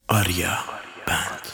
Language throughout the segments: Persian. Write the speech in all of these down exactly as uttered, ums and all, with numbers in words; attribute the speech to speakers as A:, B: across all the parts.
A: آریا بند.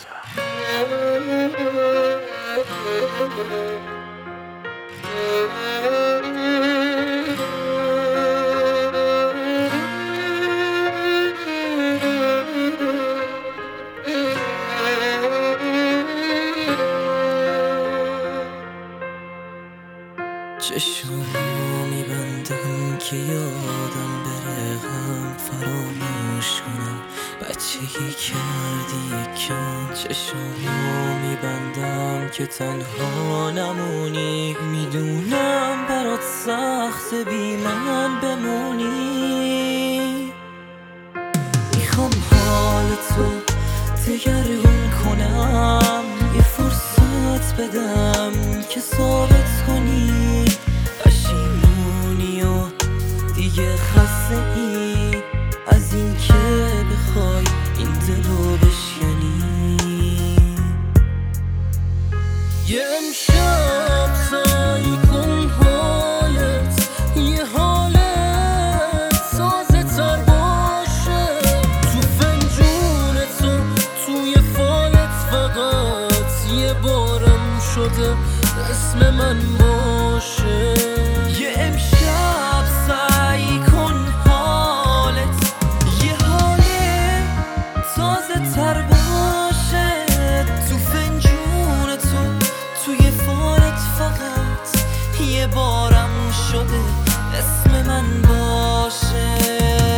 B: چشمو میبندم که یادم بره، غم فراموش کنم بچگی کردی یکم. چشمو میبندم که تنها نمونی، میدونم برات سخت بی من بمونی. میخوام حال تو دگرگون کنم، یه فرصت بدم که ثابت کنی پشیمونی و دیگه خسته ای از این که بخوای این دلو بشکنی. یه امشب سعی کن حالت یه حالت سازه تر باشه، تو فنجون تو توی فالت فقط یه بارم شده اسم من باشه. یه امشب سعی کن حالت یه حالت تازه تر باشه، تو فنجون تو توی فالت فقط یه بارم شده اسم من باشه.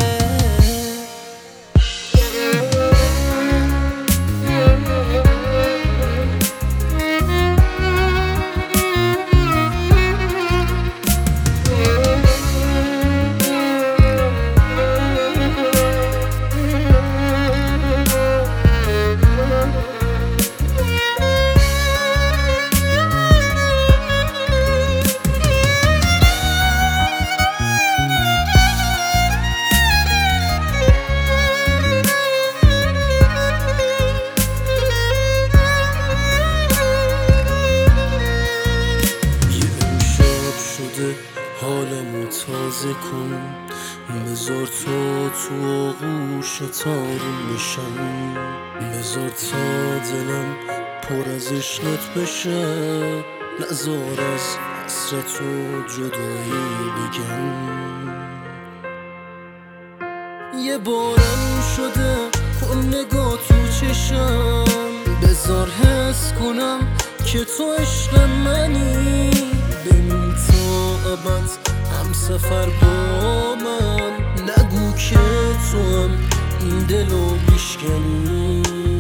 B: حالمو تازه کن، بذار تو تو آغوش تارون بشم، بذار تا دلم پر از عشقت بشه، نذار از حسرت و جدایی بگم. یه بارم شده کن نگاه تو چشم، بذار حس کنم که تو عشق منی، بمون تا ابد هم سفر با من، نگو که تو هم این دلو میشکنی.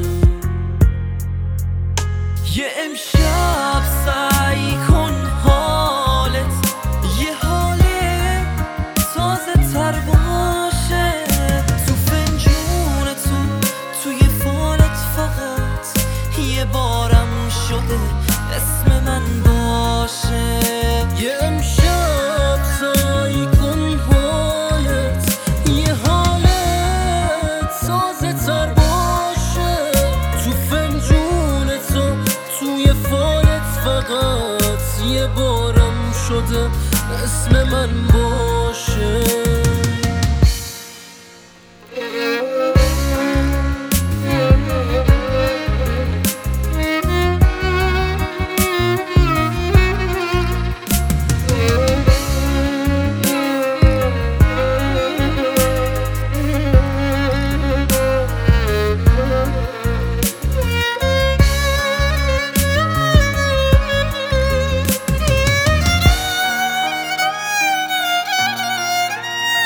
B: یه امشب سعی کن حالت یه حالت تازه تر باشه، تو فنجون تو توی فالت فقط یه بارم شده اسم من باشه. یه امشب سعی کن حالت یه حالت تازه تر باشه، تو فنجون تو توی فالت فقط یه بارم شده اسم من باشه.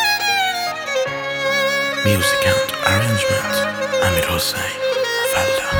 A: Music and arrangement Amir Hossein Felda.